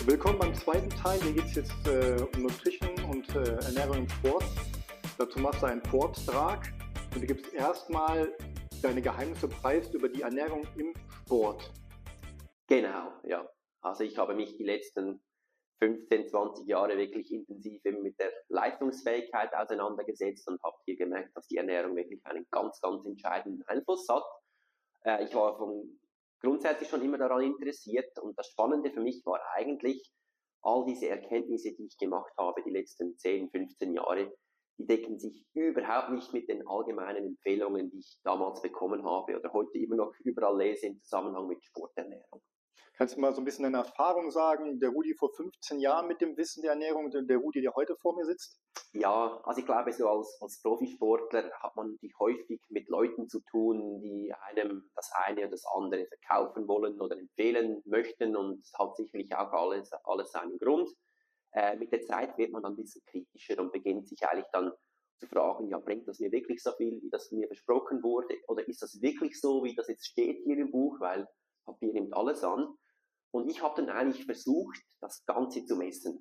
Willkommen beim zweiten Teil. Hier geht es jetzt um Nutrition und Ernährung im Sport. Dazu machst du einen Vortrag und du gibst erstmal deine Geheimnisse preis über die Ernährung im Sport. Genau, ja. Also ich habe mich die letzten 15, 20 Jahre wirklich intensiv eben mit der Leistungsfähigkeit auseinandergesetzt und habe hier gemerkt, dass die Ernährung wirklich einen ganz, ganz entscheidenden Einfluss hat. Ich war grundsätzlich schon immer daran interessiert und das Spannende für mich war eigentlich, all diese Erkenntnisse, die ich gemacht habe, die letzten 10, 15 Jahre, die decken sich überhaupt nicht mit den allgemeinen Empfehlungen, die ich damals bekommen habe oder heute immer noch überall lese im Zusammenhang mit Sporternährung. Kannst du mal so ein bisschen deine Erfahrung sagen, der Rudi vor 15 Jahren mit dem Wissen der Ernährung und der Rudi, der heute vor mir sitzt? Ja, also ich glaube, so als Profisportler hat man häufig mit Leuten zu tun, die einem das eine oder das andere verkaufen wollen oder empfehlen möchten und es hat sicherlich auch alles seinen Grund. Mit der Zeit wird man dann ein bisschen kritischer und beginnt sich eigentlich dann zu fragen, ja, bringt das mir wirklich so viel, wie das mir versprochen wurde oder ist das wirklich so, wie das jetzt steht hier im Buch, weil Papier nimmt alles an. Und ich habe dann eigentlich versucht, das Ganze zu messen.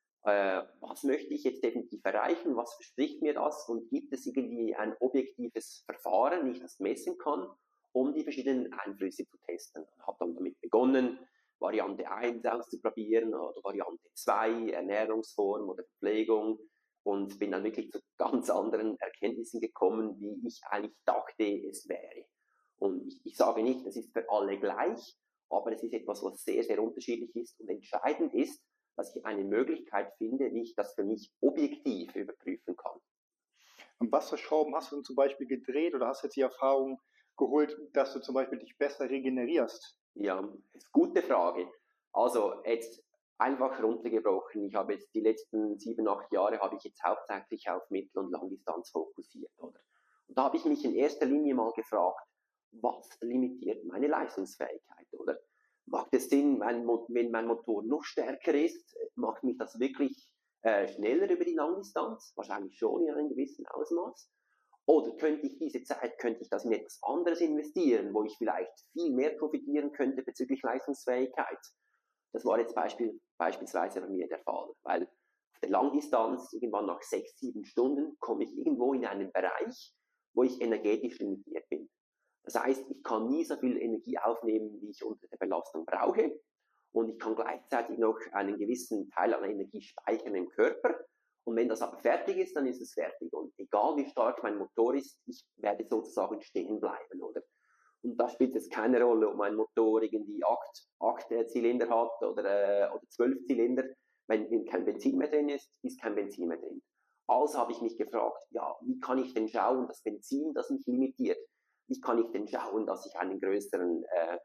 Was möchte ich jetzt definitiv erreichen? Was verspricht mir das? Und gibt es irgendwie ein objektives Verfahren, wie ich das messen kann, um die verschiedenen Einflüsse zu testen? Ich habe dann damit begonnen, Variante 1 auszuprobieren oder Variante 2, Ernährungsform oder Verpflegung und bin dann wirklich zu ganz anderen Erkenntnissen gekommen, wie ich eigentlich dachte, es wäre. Und ich sage nicht, das ist für alle gleich, aber es ist etwas, was sehr, sehr unterschiedlich ist und entscheidend ist, dass ich eine Möglichkeit finde, wie ich das für mich objektiv überprüfen kann. Und was für Schrauben hast du denn zum Beispiel gedreht oder hast du jetzt die Erfahrung geholt, dass du zum Beispiel dich besser regenerierst? Ja, das ist eine gute Frage. Also jetzt einfach runtergebrochen. Ich habe jetzt die letzten 7, 8 Jahre habe ich jetzt hauptsächlich auf Mittel- und Langdistanz fokussiert, oder? Und da habe ich mich in erster Linie mal gefragt, was limitiert meine Leistungsfähigkeit, oder? Macht es Sinn, wenn mein Motor noch stärker ist, macht mich das wirklich schneller über die Langdistanz? Wahrscheinlich schon in einem gewissen Ausmaß. Oder könnte ich das in etwas anderes investieren, wo ich vielleicht viel mehr profitieren könnte bezüglich Leistungsfähigkeit? Das war jetzt beispielsweise bei mir der Fall, weil auf der Langdistanz, irgendwann nach 6, 7 Stunden, komme ich irgendwo in einen Bereich, wo ich energetisch limitiert bin. Das heißt, ich kann nie so viel Energie aufnehmen, wie ich unter der Belastung brauche. Und ich kann gleichzeitig noch einen gewissen Teil an Energie speichern im Körper. Und wenn das aber fertig ist, dann ist es fertig. Und egal wie stark mein Motor ist, ich werde sozusagen stehen bleiben, oder? Und da spielt es keine Rolle, ob mein Motor irgendwie 8 Zylinder hat oder 12 Zylinder. Wenn kein Benzin mehr drin ist, ist kein Benzin mehr drin. Also habe ich mich gefragt, ja, wie kann ich denn schauen, dass Benzin das mich limitiert? Wie kann ich denn schauen, dass ich einen größeren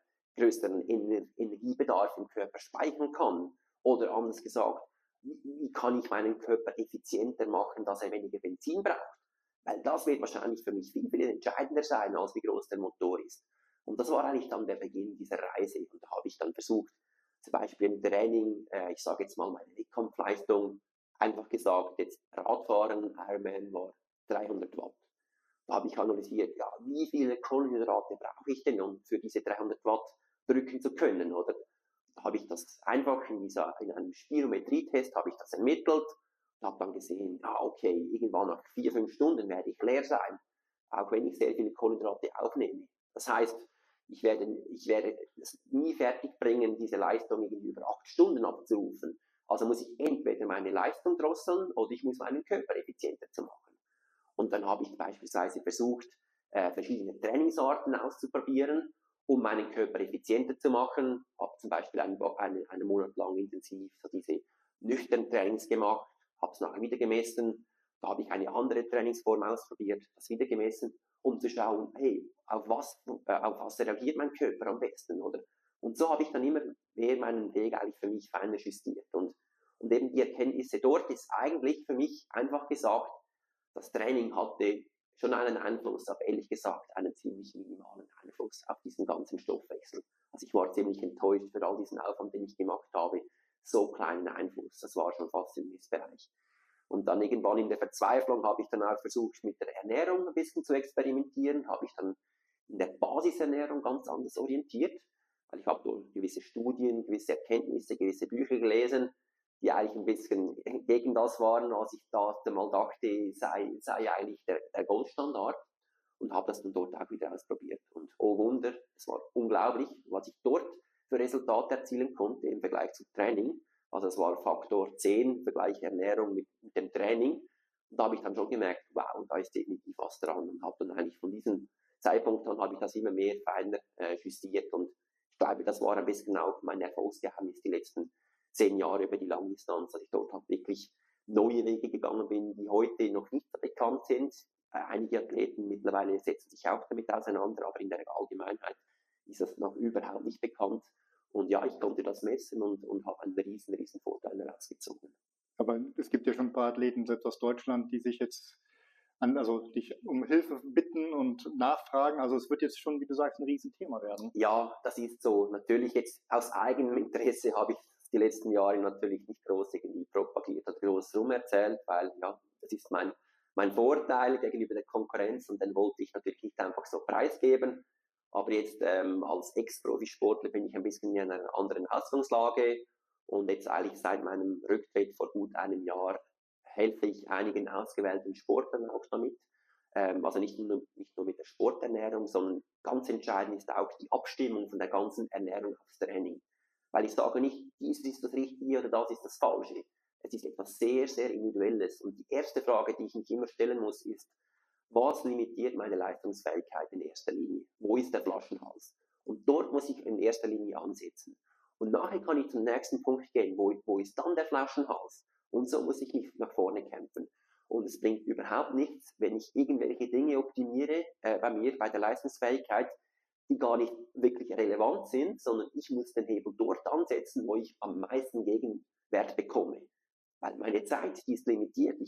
Energiebedarf im Körper speichern kann? Oder anders gesagt, wie kann ich meinen Körper effizienter machen, dass er weniger Benzin braucht? Weil das wird wahrscheinlich für mich viel, viel entscheidender sein, als wie groß der Motor ist. Und das war eigentlich dann der Beginn dieser Reise. Und da habe ich dann versucht, zum Beispiel im Training, ich sage jetzt mal meine Wettkampfleistung, einfach gesagt, jetzt Radfahren, Ironman war 300 Watt. Da habe ich analysiert, ja, wie viele Kohlenhydrate brauche ich denn, um für diese 300 Watt drücken zu können, oder? Da habe ich das einfach in einem Spirometrietest habe ich das ermittelt und habe dann gesehen, ja, okay, irgendwann nach 4, 5 Stunden werde ich leer sein, auch wenn ich sehr viele Kohlenhydrate aufnehme. Das heißt, ich werde es nie fertig bringen, diese Leistung irgendwie über 8 Stunden abzurufen. Also muss ich entweder meine Leistung drosseln oder ich muss meinen Körper effizienter zu machen. Und dann habe ich beispielsweise versucht, verschiedene Trainingsarten auszuprobieren, um meinen Körper effizienter zu machen. Habe zum Beispiel einen Monat lang intensiv so diese nüchternen Trainings gemacht, habe es nachher wieder gemessen. Da habe ich eine andere Trainingsform ausprobiert, das wieder gemessen, um zu schauen, hey, auf was reagiert mein Körper am besten, oder? Und so habe ich dann immer mehr meinen Weg eigentlich für mich feiner justiert. Und eben die Erkenntnisse dort ist eigentlich für mich einfach gesagt, das Training hatte schon einen Einfluss, aber ehrlich gesagt einen ziemlich minimalen Einfluss auf diesen ganzen Stoffwechsel. Also ich war ziemlich enttäuscht für all diesen Aufwand, den ich gemacht habe. So kleinen Einfluss, das war schon fast im Missbereich. Und dann irgendwann in der Verzweiflung habe ich dann auch versucht, mit der Ernährung ein bisschen zu experimentieren, habe ich dann in der Basisernährung ganz anders orientiert, weil ich habe dort gewisse Studien, gewisse Erkenntnisse, gewisse Bücher gelesen, die eigentlich ein bisschen gegen das waren, was ich da mal dachte, sei eigentlich der Goldstandard, und habe das dann dort auch wieder ausprobiert. Und oh Wunder, es war unglaublich, was ich dort für Resultate erzielen konnte im Vergleich zum Training. Also es war Faktor 10, Vergleich Ernährung mit dem Training. Und da habe ich dann schon gemerkt, wow, da ist definitiv was dran. Und habe dann eigentlich von diesem Zeitpunkt an habe ich das immer mehr feiner justiert. Und ich glaube, das war ein bisschen auch mein Erfolgsgeheimnis die letzten 10 Jahre über die Langdistanz, dass ich dort halt wirklich neue Wege gegangen bin, die heute noch nicht so bekannt sind. Einige Athleten mittlerweile setzen sich auch damit auseinander, aber in der Allgemeinheit ist das noch überhaupt nicht bekannt. Und ja, ich konnte das messen und habe einen riesen Vorteil daraus gezogen. Aber es gibt ja schon ein paar Athleten selbst aus Deutschland, die sich jetzt dich um Hilfe bitten und nachfragen. Also es wird jetzt schon, wie du sagst, ein Riesenthema werden. Ja, das ist so. Natürlich jetzt aus eigenem Interesse habe ich die letzten Jahre natürlich nicht groß irgendwie propagiert oder groß rumerzählt, weil ja, das ist mein Vorteil gegenüber der Konkurrenz, und den wollte ich natürlich nicht einfach so preisgeben. Aber jetzt als Ex-Profisportler bin ich ein bisschen in einer anderen Ausgangslage, und jetzt eigentlich seit meinem Rücktritt vor gut einem Jahr helfe ich einigen ausgewählten Sportlern auch damit. Also nicht nur mit der Sporternährung, sondern ganz entscheidend ist auch die Abstimmung von der ganzen Ernährung aufs Training. Weil ich sage nicht, dies ist das Richtige oder das ist das Falsche. Es ist etwas sehr, sehr Individuelles. Und die erste Frage, die ich mich immer stellen muss, ist, was limitiert meine Leistungsfähigkeit in erster Linie? Wo ist der Flaschenhals? Und dort muss ich in erster Linie ansetzen. Und nachher kann ich zum nächsten Punkt gehen. Wo ist dann der Flaschenhals? Und so muss ich mich nach vorne kämpfen. Und es bringt überhaupt nichts, wenn ich irgendwelche Dinge optimiere bei der Leistungsfähigkeit, die gar nicht wirklich relevant sind, sondern ich muss den Hebel dort ansetzen, wo ich am meisten Gegenwert bekomme. Weil meine Zeit, die ist limitiert.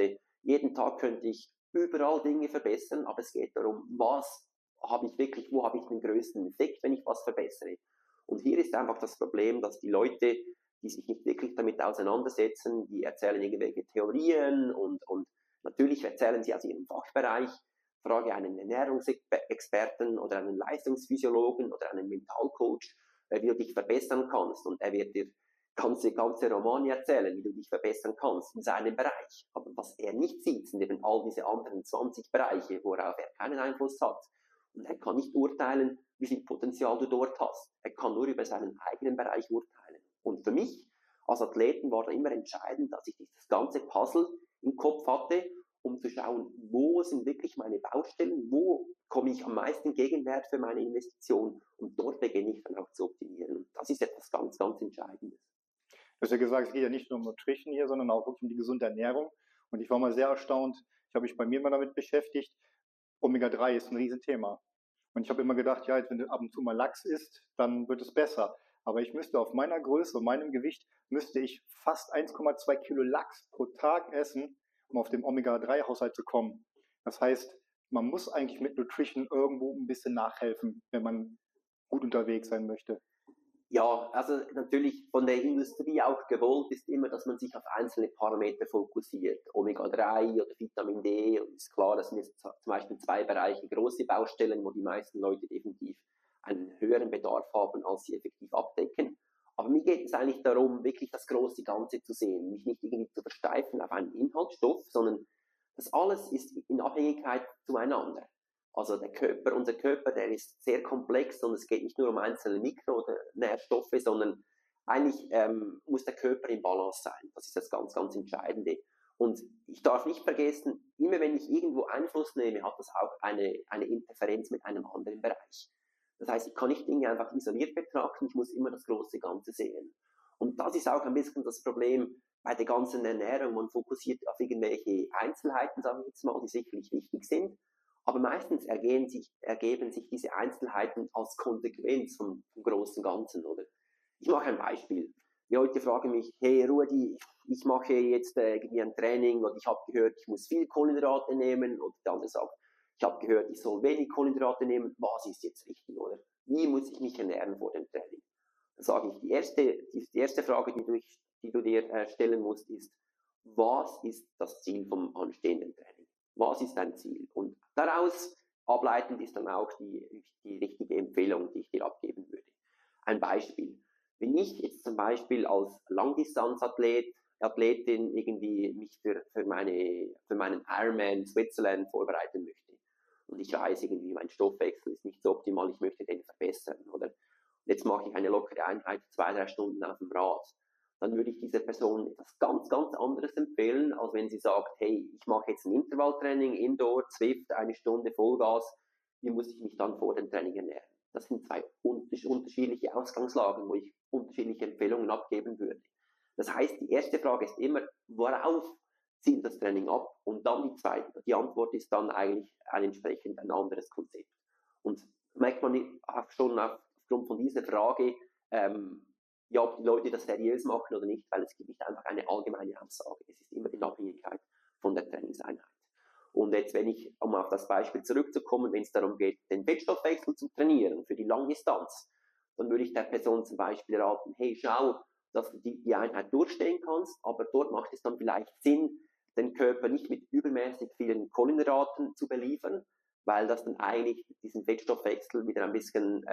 Jeden Tag könnte ich überall Dinge verbessern, aber es geht darum, wo habe ich den größten Effekt, wenn ich was verbessere. Und hier ist einfach das Problem, dass die Leute, die sich nicht wirklich damit auseinandersetzen, die erzählen irgendwelche Theorien und natürlich erzählen sie aus ihrem Fachbereich. Frage einen Ernährungsexperten oder einen Leistungsphysiologen oder einen Mentalcoach, wie du dich verbessern kannst, und er wird dir ganze Romane erzählen, wie du dich verbessern kannst in seinem Bereich. Aber was er nicht sieht, sind eben all diese anderen 20 Bereiche, worauf er keinen Einfluss hat. Und er kann nicht urteilen, wie viel Potenzial du dort hast. Er kann nur über seinen eigenen Bereich urteilen. Und für mich als Athleten war da immer entscheidend, dass ich dieses ganze Puzzle im Kopf hatte, um zu schauen, wo sind wirklich meine Baustellen, wo komme ich am meisten Gegenwert für meine Investition, und dort beginne ich dann auch zu optimieren. Und das ist etwas ganz, ganz Entscheidendes. Du hast ja gesagt, es geht ja nicht nur um Nutrition hier, sondern auch wirklich um die gesunde Ernährung. Und ich war mal sehr erstaunt, ich habe mich bei mir mal damit beschäftigt, Omega-3 ist ein Riesenthema. Und ich habe immer gedacht, ja, wenn du ab und zu mal Lachs isst, dann wird es besser. Aber ich müsste auf meiner Größe und meinem Gewicht, müsste ich fast 1,2 Kilo Lachs pro Tag essen, um auf den Omega-3-Haushalt zu kommen. Das heißt, man muss eigentlich mit Nutrition irgendwo ein bisschen nachhelfen, wenn man gut unterwegs sein möchte. Ja, also natürlich von der Industrie auch gewollt ist immer, dass man sich auf einzelne Parameter fokussiert. Omega-3 oder Vitamin D, und ist klar, das sind jetzt zum Beispiel 2 Bereiche, große Baustellen, wo die meisten Leute definitiv einen höheren Bedarf haben, als sie effektiv abdecken. Aber mir geht es eigentlich darum, wirklich das große Ganze zu sehen, mich nicht irgendwie zu versteifen auf einen Inhaltsstoff, sondern das alles ist in Abhängigkeit zueinander. Also unser Körper, der ist sehr komplex, und es geht nicht nur um einzelne Mikro- oder Nährstoffe, sondern eigentlich muss der Körper im Balance sein. Das ist das ganz, ganz Entscheidende. Und ich darf nicht vergessen, immer wenn ich irgendwo Einfluss nehme, hat das auch eine Interferenz mit einem anderen Bereich. Das heißt, ich kann nicht Dinge einfach isoliert betrachten, ich muss immer das große Ganze sehen. Und das ist auch ein bisschen das Problem bei der ganzen Ernährung. Man fokussiert auf irgendwelche Einzelheiten, sagen wir jetzt mal, die sicherlich wichtig sind. Aber meistens ergeben sich diese Einzelheiten als Konsequenz vom großen Ganzen, oder? Ich mache ein Beispiel. Die Leute fragen mich, hey Rudi, ich mache jetzt irgendwie ein Training, und ich habe gehört, ich muss viel Kohlenhydrate nehmen, und der andere sagt, ich habe gehört, ich soll wenig Kohlenhydrate nehmen. Was ist jetzt richtig, oder? Wie muss ich mich ernähren vor dem Training? Da sage ich, die erste Frage, die du dir stellen musst, ist, was ist das Ziel vom anstehenden Training? Was ist dein Ziel? Und daraus ableitend ist dann auch die richtige Empfehlung, die ich dir abgeben würde. Ein Beispiel. Wenn ich jetzt zum Beispiel als Athletin irgendwie mich für meinen Ironman Switzerland vorbereiten möchte und ich weiß irgendwie, mein Stoffwechsel ist nicht so optimal, ich möchte den verbessern, oder? Jetzt mache ich eine lockere Einheit, 2-3 Stunden auf dem Rad, dann würde ich dieser Person etwas ganz, ganz anderes empfehlen, als wenn sie sagt, hey, ich mache jetzt ein Intervalltraining, Indoor, Zwift, 1 Stunde Vollgas, wie muss ich mich dann vor dem Training ernähren? Das sind 2 unterschiedliche Ausgangslagen, wo ich unterschiedliche Empfehlungen abgeben würde. Das heißt, die erste Frage ist immer, worauf zielt das Training ab? Und dann die zweite. Die Antwort ist dann eigentlich entsprechend ein anderes Konzept. Und merkt man auch schon aufgrund von dieser Frage, ja, ob die Leute das seriös machen oder nicht, weil es gibt nicht einfach eine allgemeine Aussage. Es ist immer in Abhängigkeit von der Trainingseinheit. Und jetzt, um auf das Beispiel zurückzukommen, wenn es darum geht, den Fettstoffwechsel zu trainieren für die Langdistanz, dann würde ich der Person zum Beispiel raten, hey, schau, dass du die Einheit durchstehen kannst, aber dort macht es dann vielleicht Sinn, den Körper nicht mit übermäßig vielen Kohlenhydraten zu beliefern, weil das dann eigentlich diesen Fettstoffwechsel wieder ein bisschen,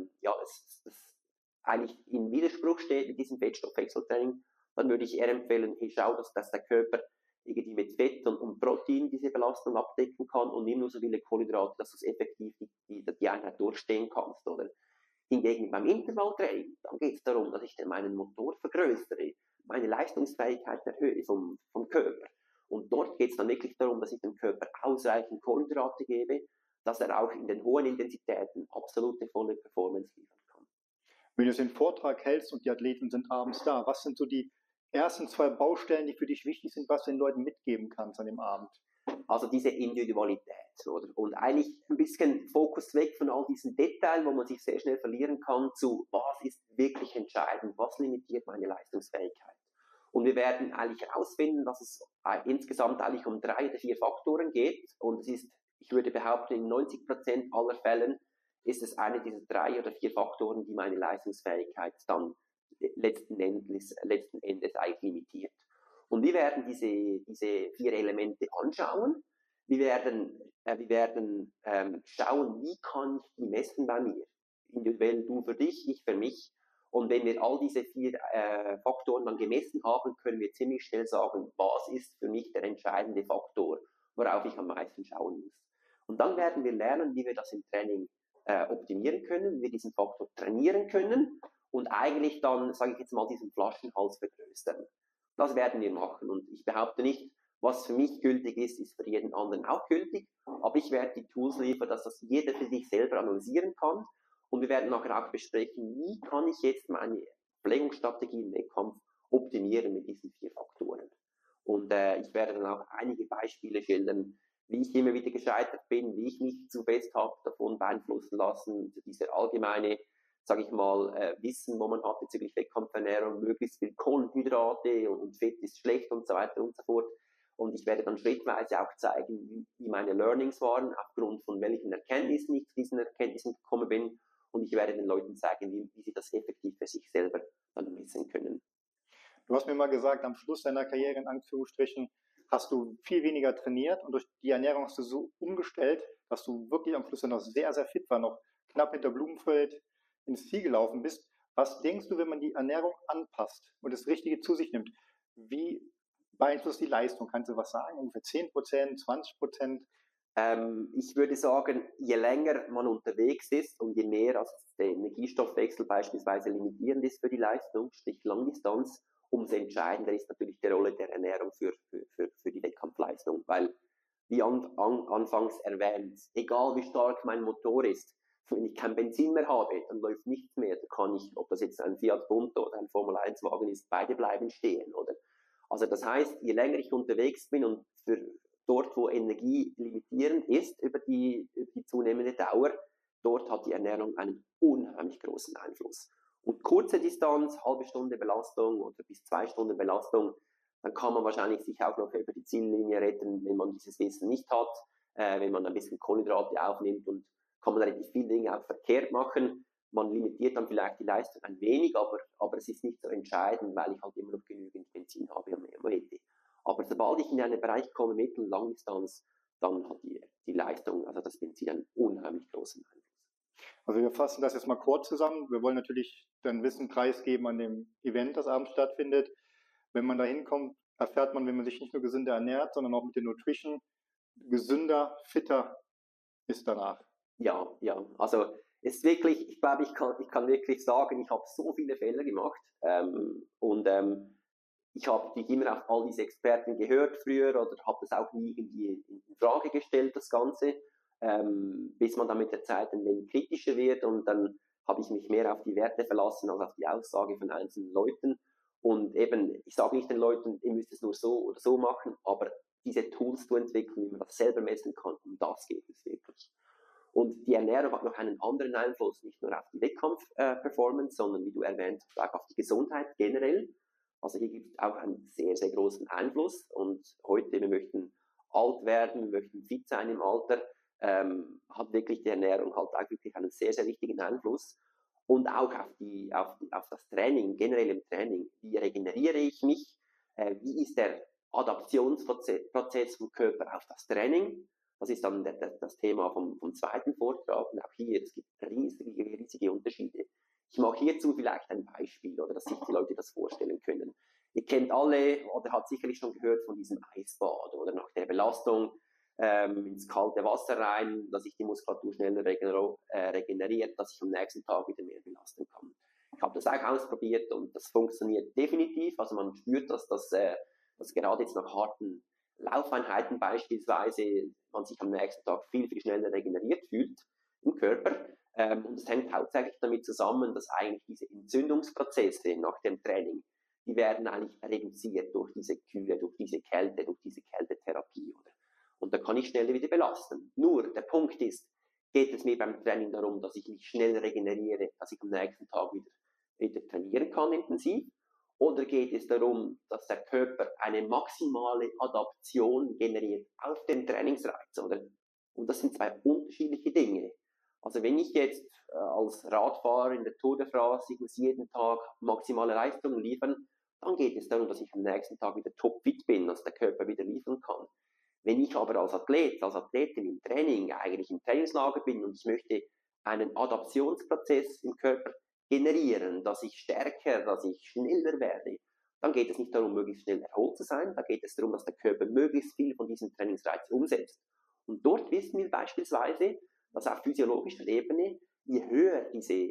das eigentlich in Widerspruch steht mit diesem Fettstoffwechseltraining. Dann würde ich eher empfehlen, hey, schau, dass der Körper irgendwie mit Fett und Protein diese Belastung abdecken kann und nimm nur so viele Kohlenhydrate, dass du es effektiv die Einheit durchstehen kannst, oder? Hingegen beim Intervalltraining, dann geht es darum, dass ich meinen Motor vergrößere, meine Leistungsfähigkeit erhöhe vom Körper. Und dort geht es dann wirklich darum, dass ich dem Körper ausreichend Kohlenhydrate gebe, dass er auch in den hohen Intensitäten absolute volle Performance liefern kann. Wenn du den Vortrag hältst und die Athleten sind abends da, was sind so die ersten 2 Baustellen, die für dich wichtig sind, was du den Leuten mitgeben kannst an dem Abend? Also diese Individualität, oder? Und eigentlich ein bisschen Fokus weg von all diesen Details, wo man sich sehr schnell verlieren kann, zu was ist wirklich entscheidend, was limitiert meine Leistungsfähigkeit. Und wir werden eigentlich herausfinden, dass es insgesamt eigentlich um 3 oder 4 Faktoren geht. Und es ist, ich würde behaupten, in 90% aller Fällen ist es eine dieser 3 oder 4 Faktoren, die meine Leistungsfähigkeit dann letzten Endes eigentlich limitiert. Und wir werden diese 4 Elemente anschauen. Wir werden schauen, wie kann ich die messen bei mir. Individuell du für dich, ich für mich. Und wenn wir all diese 4 Faktoren dann gemessen haben, können wir ziemlich schnell sagen, was ist für mich der entscheidende Faktor, worauf ich am meisten schauen muss. Und dann werden wir lernen, wie wir das im Training optimieren können, wie wir diesen Faktor trainieren können und eigentlich dann, sage ich jetzt mal, diesen Flaschenhals vergrößern. Das werden wir machen. Und ich behaupte nicht, was für mich gültig ist, ist für jeden anderen auch gültig. Aber ich werde die Tools liefern, dass das jeder für sich selber analysieren kann. Und wir werden nachher auch besprechen, wie kann ich jetzt meine Pflegungsstrategie im Wettkampf optimieren mit diesen 4 Faktoren. Und ich werde dann auch einige Beispiele schildern, wie ich immer wieder gescheitert bin, wie ich mich zu fest habe davon beeinflussen lassen, dieser allgemeine, sage ich mal, Wissen, wo man hat bezüglich Wettkampfernährung, möglichst viel Kohlenhydrate und Fett ist schlecht und so weiter und so fort. Und ich werde dann schrittweise auch zeigen, wie meine Learnings waren, aufgrund von welchen Erkenntnissen ich zu diesen Erkenntnissen gekommen bin. Und ich werde den Leuten zeigen, wie sie das effektiv für sich selber dann messen können. Du hast mir mal gesagt, am Schluss deiner Karriere in Anführungsstrichen hast du viel weniger trainiert und durch die Ernährung hast du so umgestellt, dass du wirklich am Schluss dann noch sehr, sehr fit war, noch knapp hinter Blumenfeld ins Ziel gelaufen bist. Was denkst du, wenn man die Ernährung anpasst und das Richtige zu sich nimmt? Wie beeinflusst die Leistung? Kannst du was sagen? Ungefähr 10%, 20%? Ich würde sagen, je länger man unterwegs ist und je mehr als der Energiestoffwechsel beispielsweise limitierend ist für die Leistung, sprich Langdistanz, umso entscheidender ist natürlich die Rolle der Ernährung für die Wettkampfleistung. Weil, wie anfangs erwähnt, egal wie stark mein Motor ist, wenn ich kein Benzin mehr habe, dann läuft nichts mehr. Da kann ich, ob das jetzt ein Fiat Punto oder ein Formel-1-Wagen ist, beide bleiben stehen, oder? Also das heißt, je länger ich unterwegs bin und dort, wo Energie limitierend ist über die zunehmende Dauer, dort hat die Ernährung einen unheimlich großen Einfluss. Und kurze Distanz, halbe Stunde Belastung oder bis 2 Stunden Belastung, dann kann man wahrscheinlich sich auch noch über die Ziellinie retten, wenn man dieses Wissen nicht hat, wenn man ein bisschen Kohlenhydrate aufnimmt und kann man relativ viele Dinge auch verkehrt machen. Man limitiert dann vielleicht die Leistung ein wenig, aber es ist nicht so entscheidend, weil ich halt immer noch genügend Benzin habe und mehr Moete. Aber sobald ich in einen Bereich komme, Mittel- und Langdistanz, dann hat die Leistung, also das Benzin, einen unheimlich großen Einfluss. Also wir fassen das jetzt mal kurz zusammen. Wir wollen natürlich dann Wissen preisgeben an dem Event, das abends stattfindet. Wenn man da hinkommt, erfährt man, wenn man sich nicht nur gesünder ernährt, sondern auch mit der Nutrition gesünder, fitter ist danach. Ja. Also es ist wirklich, ich glaube, ich kann wirklich sagen, ich habe so viele Fehler gemacht ich habe nicht immer auf all diese Experten gehört früher oder habe das auch nie irgendwie in Frage gestellt, das Ganze, bis man dann mit der Zeit ein wenig kritischer wird und dann habe ich mich mehr auf die Werte verlassen als auf die Aussage von einzelnen Leuten. Und eben, ich sage nicht den Leuten, ihr müsst es nur so oder so machen, aber diese Tools zu entwickeln, wie man das selber messen kann, um das geht es wirklich. Und die Ernährung hat noch einen anderen Einfluss, nicht nur auf die Wettkampf-Performance, sondern wie du erwähnt hast, auch auf die Gesundheit generell. Also hier gibt es auch einen sehr, sehr großen Einfluss. Und heute, wir möchten alt werden, wir möchten fit sein im Alter, hat wirklich die Ernährung halt auch wirklich einen sehr, sehr wichtigen Einfluss. Und auch auf das Training, generell im Training. Wie regeneriere ich mich? Wie ist der Adaptionsprozess vom Körper auf das Training? Das ist dann das Thema vom zweiten Vortrag. Und auch hier, es gibt riesige Unterschiede. Ich mache hierzu vielleicht ein Beispiel, oder dass sich die Leute das vorstellen können. Ihr kennt alle, oder habt sicherlich schon gehört von diesem Eisbad, oder nach der Belastung ins kalte Wasser rein, dass sich die Muskulatur schneller regeneriert, dass ich am nächsten Tag wieder mehr belasten kann. Ich habe das auch ausprobiert und das funktioniert definitiv. Also man spürt, dass gerade jetzt nach harten Laufeinheiten beispielsweise man sich am nächsten Tag viel, viel schneller regeneriert fühlt im Körper. Und es hängt hauptsächlich damit zusammen, dass eigentlich diese Entzündungsprozesse nach dem Training, die werden eigentlich reduziert durch diese Kühle, durch diese Kälte, durch diese Kältetherapie. Und da kann ich schneller wieder belasten. Nur, der Punkt ist, geht es mir beim Training darum, dass ich mich schnell regeneriere, dass ich am nächsten Tag wieder trainieren kann intensiv? Oder geht es darum, dass der Körper eine maximale Adaption generiert auf den Trainingsreiz? Oder? Und das sind zwei unterschiedliche Dinge. Also wenn ich jetzt als Radfahrer in der Tour de France, ich muss jeden Tag maximale Leistungen liefern, dann geht es darum, dass ich am nächsten Tag wieder topfit bin, dass der Körper wieder liefern kann. Wenn ich aber als Athlet, als Athletin im Training, eigentlich im Trainingslager bin und ich möchte einen Adaptionsprozess im Körper generieren, dass ich stärker, dass ich schneller werde, dann geht es nicht darum, möglichst schnell erholt zu sein, da geht es darum, dass der Körper möglichst viel von diesem Trainingsreiz umsetzt. Und dort wissen wir beispielsweise, dass auf physiologischer Ebene, je höher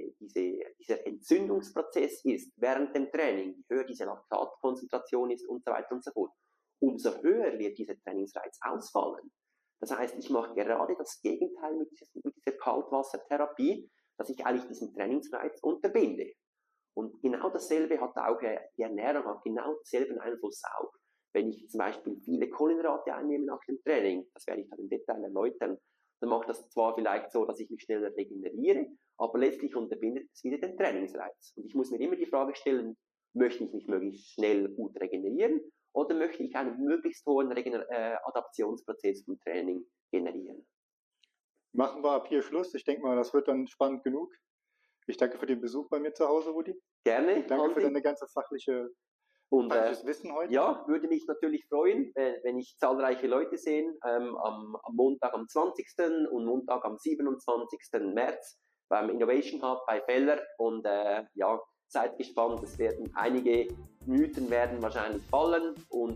dieser Entzündungsprozess ist während dem Training, je höher diese Laktatkonzentration ist und so weiter und so fort, umso höher wird dieser Trainingsreiz ausfallen. Das heißt, ich mache gerade das Gegenteil mit dieser Kaltwassertherapie, dass ich eigentlich diesen Trainingsreiz unterbinde. Und genau dasselbe hat auch, die Ernährung hat genau denselben Einfluss auch. Wenn ich zum Beispiel viele Kohlenhydrate einnehme nach dem Training, das werde ich dann im Detail erläutern, dann macht das zwar vielleicht so, dass ich mich schneller regeneriere, aber letztlich unterbindet es wieder den Trainingsreiz. Und ich muss mir immer die Frage stellen, möchte ich mich möglichst schnell gut regenerieren oder möchte ich einen möglichst hohen Adaptionsprozess vom Training generieren? Machen wir ab hier Schluss. Ich denke mal, das wird dann spannend genug. Ich danke für den Besuch bei mir zu Hause, Rudi. Gerne. Danke für deine ganze fachliches Wissen heute. Ja, würde mich natürlich freuen, wenn ich zahlreiche Leute sehe, am Montag am 20. und Montag am 27. März beim Innovation Hub bei Feller. Und seid gespannt, es werden einige Mythen werden wahrscheinlich fallen und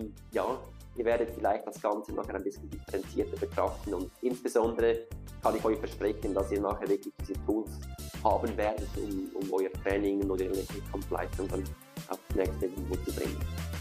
ihr werdet vielleicht das Ganze nachher ein bisschen differenzierter betrachten und insbesondere kann ich euch versprechen, dass ihr nachher wirklich diese Tools haben werdet, um euer Training und eure Wettkampfleistung dann auf das nächste Niveau zu bringen.